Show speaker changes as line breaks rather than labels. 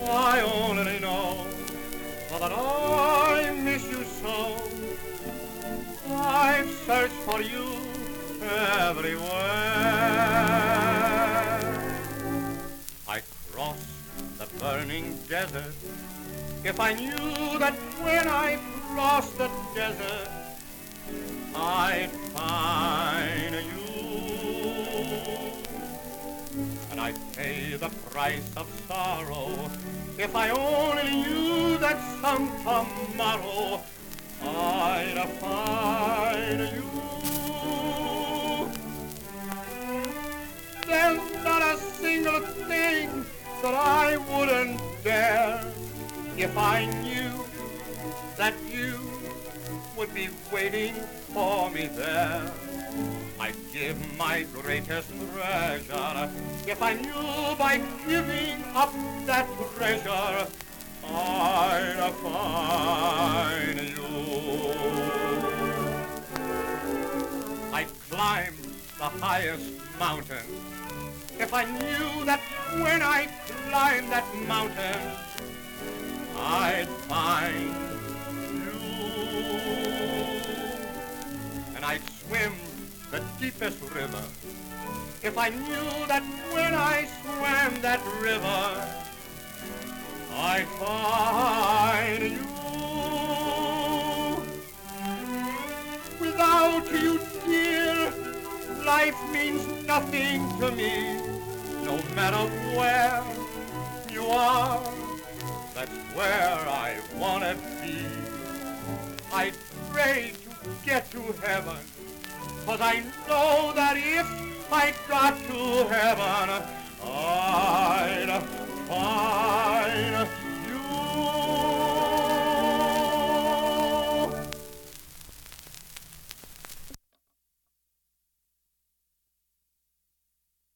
I only know that I miss you so. I've searched for you everywhere. I crossed the burning desert. If I knew that when I crossed the desert I'd find you, and I'd pay the price of sorrow if I only knew that some tomorrow I'd find you. There's not a single thing that I wouldn't dare if I knew that you would be waiting for me there. I'd give my greatest treasure if I knew by giving up that treasure I'd find you. I'd climb the highest mountain if I knew that when I climbed that mountain I'd find you. And I'd swim the deepest river if I knew that when I swam that river I'd find you. Without you, dear, life means nothing to me. No matter where you are, that's where I wanna be. I pray to get to heaven, 'cause I know that if I got to heaven, I'd find